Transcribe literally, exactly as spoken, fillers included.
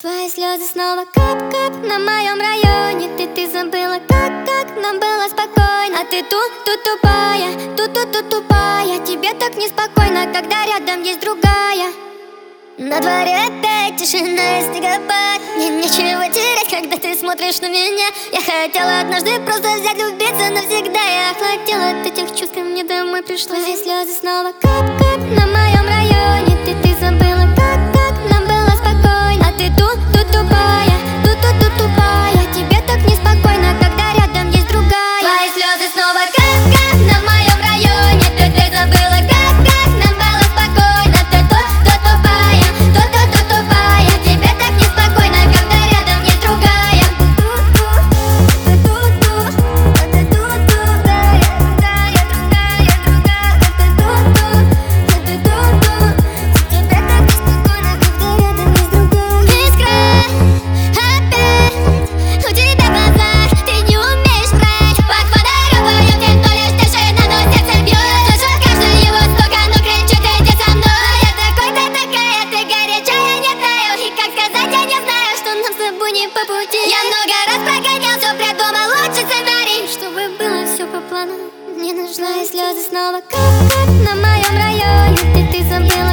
Твои слезы снова кап-кап на моем районе. Ты, ты забыла, как, как нам было спокойно. А ты тут-тут тупая, тут-тут-тут тупая. Тебе так неспокойно, когда рядом есть другая. На дворе опять тишина и снегопад. Мне нечего терять, когда ты смотришь на меня. Я хотела однажды просто взять, влюбиться навсегда. Я охладела от этих чувств, ко мне домой пришла. Твои слезы снова кап-кап на моем районе. Ты, ты забыла, как, как нам было спокойно. А ты тут-тут тупая, тут-тут-тут тупая. Тебе так неспокойно, когда рядом есть другая. Твои слезы снова кап-кап на моем районе. Ты, ты забыла, как, как нам было спокойно. Ты тут-тут тупая, тут-тут тупая. Тебе так неспокойно, когда рядом есть другая. Ты тут-тут, ты тут-тут, другая, другая, другая, другая. Ты тут-тут, ты тут-тут. Тебе так неспокойно, когда рядом есть другая. Искра, опять у тебя в глазах, ты не умеешь врать. Под фонарем поет темно, лишь тишина, но сердце бьет. Слышу каждый его стук, оно кричит: иди со мной. Я такой-то такая, ты горячая, не таю. И как сказать, я не знаю, что нам с тобой не по пути. Я много раз прогонял, все придумал лучший сценарий, чтобы было все по плану. Мне нужны слезы снова кап-кап на моем районе. Ты, ты забыла,